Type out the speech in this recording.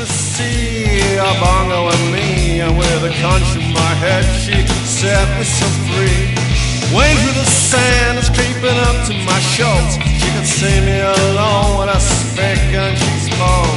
the sea, a bongo and me, and with a conch in my head, she set me so free. Wade through the sand, it's creeping up to my shoulders. She could see me alone with a spick and she's cold.